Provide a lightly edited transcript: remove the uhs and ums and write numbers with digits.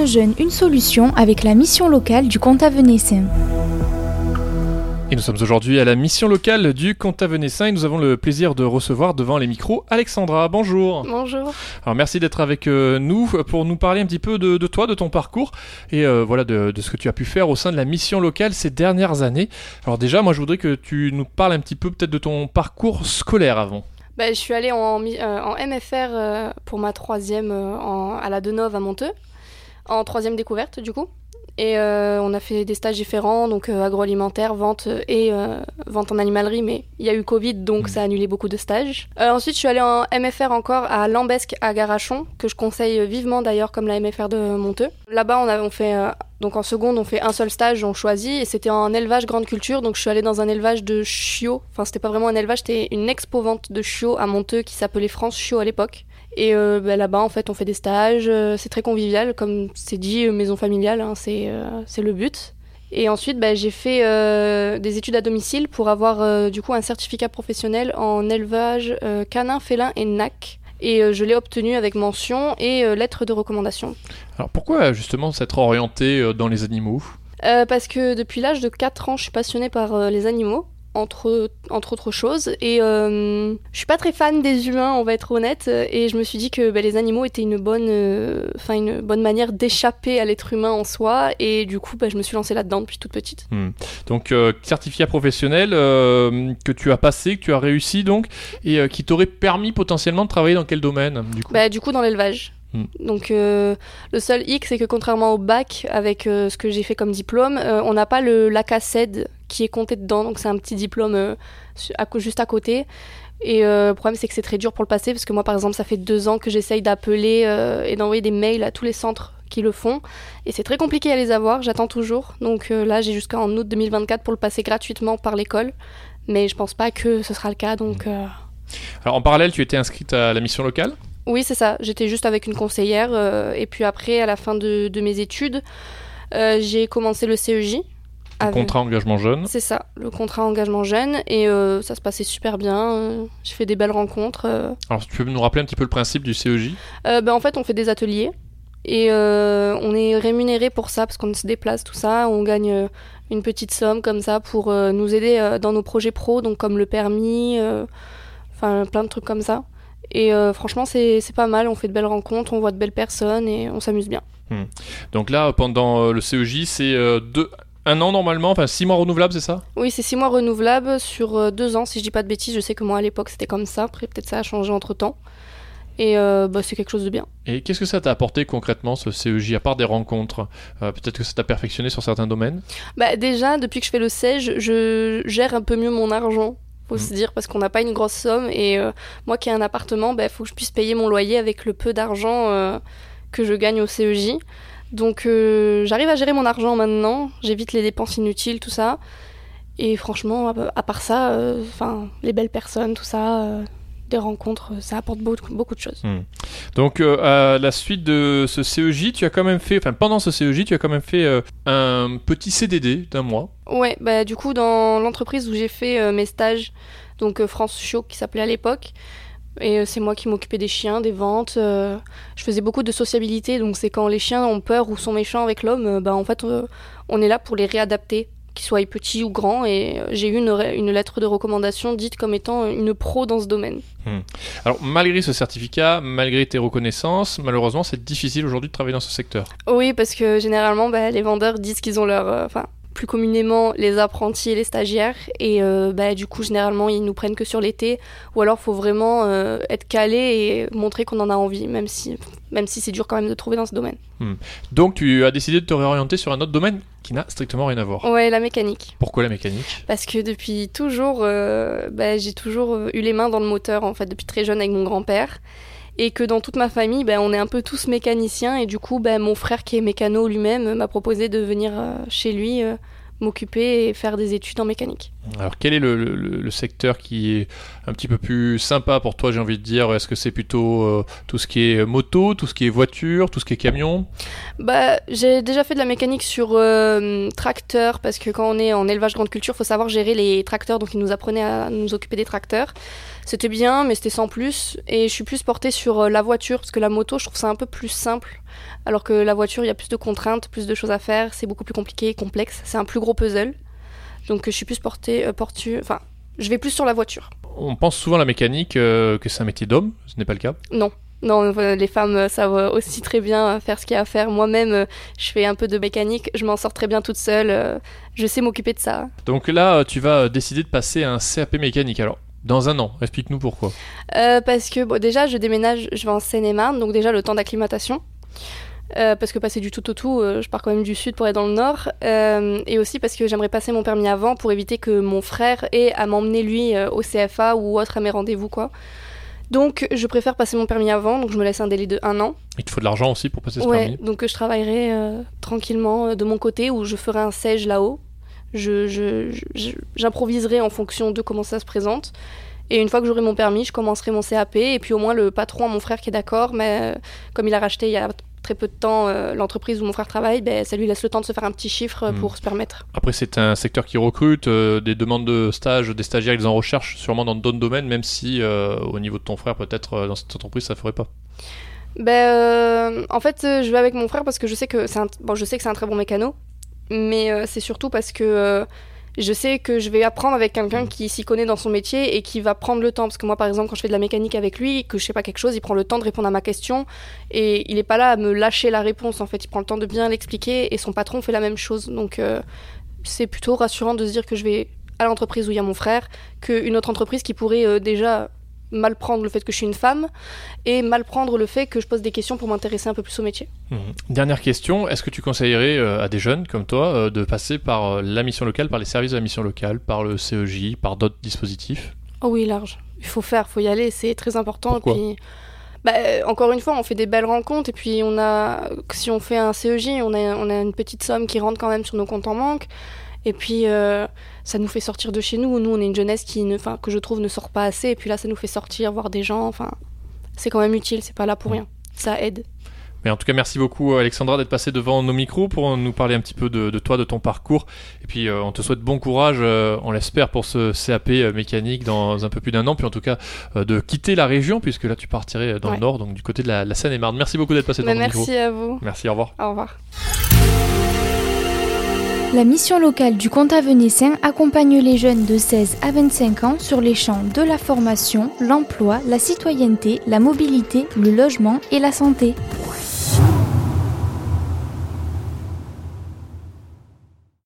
Un jeune, une solution avec la mission locale du Contavenessin. Et nous sommes aujourd'hui à la mission locale du Contavenessin et nous avons le plaisir de recevoir devant les micros Alexandra. Bonjour. Bonjour. Alors merci d'être avec nous pour nous parler un petit peu de toi, de ton parcours et voilà de ce que tu as pu faire au sein de la mission locale ces dernières années. Alors déjà, moi je voudrais que tu nous parles un petit peu peut-être de ton parcours scolaire avant. Je suis allée en MFR pour ma troisième à la Deneuve à Monteux, en troisième découverte du coup. Et on a fait des stages différents, donc agroalimentaire, vente et vente en animalerie, mais il y a eu Covid, donc ça a annulé beaucoup de stages. Ensuite, je suis allée en MFR encore à Lambesque, à Garachon, que je conseille vivement d'ailleurs, comme la MFR de Monteux. Là-bas, on fait, donc en seconde, on fait un seul stage, on choisit, et c'était en élevage grande culture, donc je suis allée dans un élevage de chiots. Enfin, c'était pas vraiment un élevage, c'était une expo-vente de chiots à Monteux qui s'appelait France Chiots à l'époque. Et là-bas, en fait, on fait des stages, c'est très convivial, comme c'est dit, maison familiale, hein, c'est le but. Et ensuite, j'ai fait des études à domicile pour avoir du coup un certificat professionnel en élevage canin, félin et nac. Et je l'ai obtenu avec mention et lettre de recommandation. Alors pourquoi justement s'être orienté dans les animaux ? Parce que depuis l'âge de 4 ans, je suis passionnée par les animaux. Entre autres choses, et je suis pas très fan des humains, on va être honnête, et je me suis dit que les animaux étaient une bonne manière d'échapper à l'être humain en soi, et du coup je me suis lancée là-dedans depuis toute petite. Donc certificat professionnel que tu as passé, que tu as réussi donc, et qui t'aurait permis potentiellement de travailler dans quel domaine du coup ? Du coup dans l'élevage. Donc le seul hic, c'est que contrairement au bac, avec ce que j'ai fait comme diplôme, on n'a pas l'ACACED qui est compté dedans, donc c'est un petit diplôme juste à côté. Et le problème, c'est que c'est très dur pour le passer, parce que moi par exemple ça fait 2 ans que j'essaye d'appeler et d'envoyer des mails à tous les centres qui le font, et c'est très compliqué à les avoir, j'attends toujours. Donc là j'ai jusqu'en août 2024 pour le passer gratuitement par l'école, mais je pense pas que ce sera le cas, donc... Alors en parallèle, tu étais inscrite à la mission locale ? Oui, c'est ça. J'étais juste avec une conseillère. Et puis après, à la fin de mes études, j'ai commencé le CEJ. Le contrat engagement jeune. C'est ça, le contrat engagement jeune. Et ça se passait super bien. J'ai fait des belles rencontres. Alors, tu peux nous rappeler un petit peu le principe du CEJ ? En fait, on fait des ateliers. Et on est rémunéré pour ça, parce qu'on se déplace, tout ça. On gagne une petite somme comme ça pour nous aider dans nos projets pro, donc comme le permis, plein de trucs comme ça. Et franchement, c'est pas mal, on fait de belles rencontres, on voit de belles personnes et on s'amuse bien. Donc là, pendant le CEJ, c'est 1 an normalement, 6 mois renouvelables, c'est ça ? Oui, c'est 6 mois renouvelables sur 2 ans, si je dis pas de bêtises. Je sais que moi, à l'époque, c'était comme ça. Après, peut-être ça a changé entre-temps. Et c'est quelque chose de bien. Et qu'est-ce que ça t'a apporté concrètement, ce CEJ, à part des rencontres ? Peut-être que ça t'a perfectionné sur certains domaines ? Déjà, depuis que je fais le CEJ, je gère un peu mieux mon argent. Faut se dire, parce qu'on n'a pas une grosse somme, et moi qui ai un appartement, faut que je puisse payer mon loyer avec le peu d'argent que je gagne au CEJ. Donc j'arrive à gérer mon argent maintenant, j'évite les dépenses inutiles, tout ça. Et franchement, à part ça, les belles personnes, tout ça, des rencontres, ça apporte beaucoup de choses. Donc à la suite de ce CEJ, tu as quand même fait, pendant ce CEJ, tu as quand même fait un petit CDD d'1 mois. Ouais, du coup dans l'entreprise où j'ai fait mes stages, donc France Chiots qui s'appelait à l'époque, et c'est moi qui m'occupais des chiens, des ventes. Je faisais beaucoup de sociabilité, donc c'est quand les chiens ont peur ou sont méchants avec l'homme, en fait on est là pour les réadapter, qu'ils soient petits ou grands, et j'ai eu une lettre de recommandation dite comme étant une pro dans ce domaine. Alors malgré ce certificat, malgré tes reconnaissances, malheureusement c'est difficile aujourd'hui de travailler dans ce secteur. Oui, parce que généralement les vendeurs disent qu'ils ont leur... plus communément les apprentis et les stagiaires, et du coup généralement ils nous prennent que sur l'été, ou alors faut vraiment être calé et montrer qu'on en a envie, même si c'est dur quand même de trouver dans ce domaine. Donc tu as décidé de te réorienter sur un autre domaine qui n'a strictement rien à voir. Ouais, la mécanique. Pourquoi la mécanique ? Parce que depuis toujours, j'ai toujours eu les mains dans le moteur, en fait, depuis très jeune avec mon grand-père. Et que dans toute ma famille, on est un peu tous mécaniciens. Et du coup, mon frère qui est mécano lui-même m'a proposé de venir chez lui m'occuper et faire des études en mécanique. Alors quel est le secteur qui est un petit peu plus sympa pour toi, j'ai envie de dire? Est-ce que c'est plutôt tout ce qui est moto, tout ce qui est voiture, tout ce qui est camion? J'ai déjà fait de la mécanique sur tracteur, parce que quand on est en élevage grande culture, il faut savoir gérer les tracteurs, donc ils nous apprenaient à nous occuper des tracteurs. C'était bien, mais c'était sans plus. Et je suis plus portée sur la voiture, parce que la moto, je trouve ça un peu plus simple. Alors que la voiture, il y a plus de contraintes, plus de choses à faire, c'est beaucoup plus compliqué, complexe. C'est un plus gros puzzle. Donc je suis plus je vais plus sur la voiture. On pense souvent à la mécanique que c'est un métier d'homme, ce n'est pas le cas? Non, les femmes savent aussi très bien faire ce qu'il y a à faire. Moi-même, je fais un peu de mécanique, je m'en sors très bien toute seule, je sais m'occuper de ça. Donc là, tu vas décider de passer à un CAP mécanique, alors dans un an, explique-nous pourquoi. Parce que déjà, je déménage, je vais en Seine-et-Marne, donc déjà le temps d'acclimatation. Parce que passer du tout au tout, je pars quand même du sud pour aller dans le nord, et aussi parce que j'aimerais passer mon permis avant pour éviter que mon frère ait à m'emmener lui au CFA ou autre à mes rendez-vous quoi. Donc je préfère passer mon permis avant, donc je me laisse un délai de 1 an. Il te faut de l'argent aussi pour passer ce permis? Donc je travaillerai tranquillement de mon côté, ou je ferai un CEJ là-haut. J'improviserai en fonction de comment ça se présente. Et une fois que j'aurai mon permis, je commencerai mon CAP, et puis au moins le patron, mon frère qui est d'accord, mais comme il a racheté il y a très peu de temps l'entreprise où mon frère travaille, ça lui laisse le temps de se faire un petit chiffre pour se permettre. Après, c'est un secteur qui recrute, des demandes de stage, des stagiaires, ils en recherchent sûrement dans d'autres domaines, même si au niveau de ton frère, peut-être dans cette entreprise, ça ne ferait pas. En fait, je vais avec mon frère parce que je sais que c'est un très bon mécano, mais c'est surtout parce que je sais que je vais apprendre avec quelqu'un qui s'y connaît dans son métier et qui va prendre le temps. Parce que moi, par exemple, quand je fais de la mécanique avec lui, que je sais pas quelque chose, il prend le temps de répondre à ma question et il est pas là à me lâcher la réponse. En fait, il prend le temps de bien l'expliquer et son patron fait la même chose. Donc, c'est plutôt rassurant de se dire que je vais à l'entreprise où il y a mon frère qu'une autre entreprise qui pourrait déjà mal prendre le fait que je suis une femme et mal prendre le fait que je pose des questions pour m'intéresser un peu plus au métier. Dernière question, est-ce que tu conseillerais à des jeunes comme toi de passer par la mission locale, par les services de la mission locale, par le CEJ, par d'autres dispositifs? Oh oui, large. Il faut y aller, c'est très important. Pourquoi? Et puis, encore une fois, on fait des belles rencontres et puis si on fait un CEJ, on a une petite somme qui rentre quand même sur nos comptes en banque. Et puis, ça nous fait sortir de chez nous. Nous, on est une jeunesse que je trouve ne sort pas assez. Et puis là, ça nous fait sortir, voir des gens. Enfin, c'est quand même utile, c'est pas là pour rien. Ça aide. Mais en tout cas, merci beaucoup Alexandra d'être passée devant nos micros pour nous parler un petit peu de toi, de ton parcours. Et puis, on te souhaite bon courage, on l'espère, pour ce CAP mécanique dans un peu plus d'1 an. Puis en tout cas, de quitter la région, puisque là, tu partirais dans le nord, donc du côté de la Seine-et-Marne. Merci beaucoup d'être passée devant nos micros. Merci à vous. Merci, au revoir. Au revoir. La mission locale du Comtat-Venaissin accompagne les jeunes de 16 à 25 ans sur les champs de la formation, l'emploi, la citoyenneté, la mobilité, le logement et la santé.